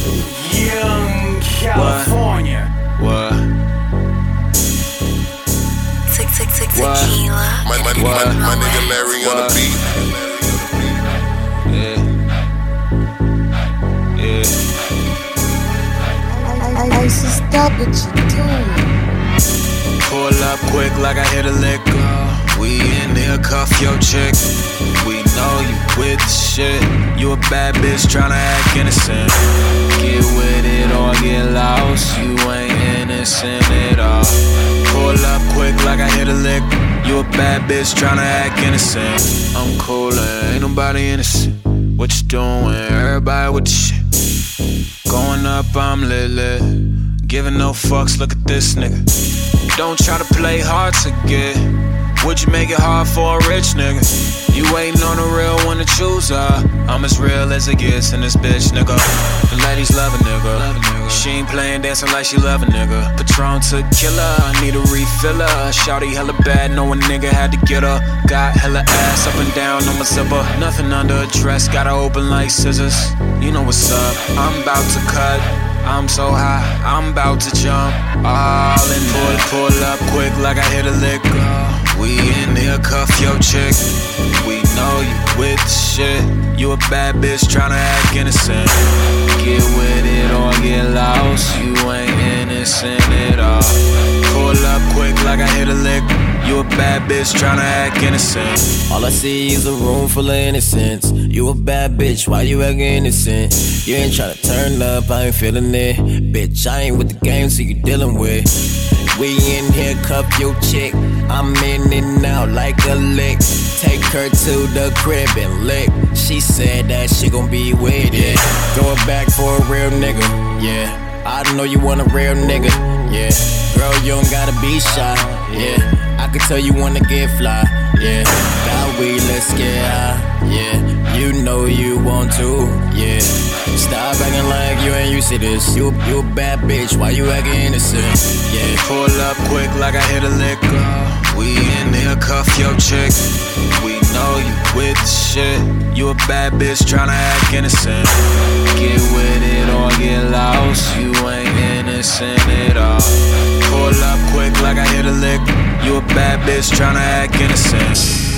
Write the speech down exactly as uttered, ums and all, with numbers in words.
Young California. What? Tick, tick, tick, What? tequila. My, my, my, my nigga Larry on the What? beat. Yeah. Yeah. I, I, I should stop what you doing. Pull up quick like I hit a lick. Uh, we in here, cuff your chick. We know you with the shit. You a bad bitch tryna act innocent. Get with it or get lost. You ain't innocent at all. Pull up quick like I hit a lick. You a bad bitch tryna act innocent. I'm coolin', ain't nobody innocent. What you doing? Everybody with the shit. Going up, I'm lit lit. Giving no fucks, look at this nigga. Don't try to play hard to get. Would you make it hard for a rich nigga? You waiting on a real one to choose her. I'm as real as it gets in this bitch, nigga. The ladies love a nigga. She ain't playing dancing like she love a nigga. Patron took killer, I need a refiller. Shawty hella bad, no a nigga had to get her. Got hella ass up and down on my zipper. Nothing under a dress, got her open like scissors. You know what's up, I'm about to cut. I'm so high, I'm about to jump. All in pull, pull up quick like I hit a lick. We in here, cuff your chick. We know you with the shit. You a bad bitch tryna act innocent. Get with it or get lost. You ain't innocent at all. Pull up quick like I hit a lick. You a bad bitch tryna act innocent. All I see is a room full of innocence. You a bad bitch, why you acting innocent? You ain't tryna turn up, I ain't feeling it. Bitch, I ain't with the game, so you dealing with. We in here, cuff your chick. I'm in and out like a lick. Take her to the crib and lick. She said that she gon' be with it. Throw it back for a real nigga, yeah. I know you want a real nigga, yeah. Girl, you don't gotta be shy, yeah. I can tell you wanna get fly, yeah. Got weed, let's get high, yeah. You know you want to, yeah. Stop acting like you ain't used to this. You, you a bad bitch, why you acting innocent, yeah. Pull up quick like I hit a lick. We in here, cuff your chick. We know you with the shit. You a bad bitch tryna act innocent. Get with it or get lost. You ain't innocent at all. Pull up quick like I hit a lick. You a bad bitch tryna act innocent.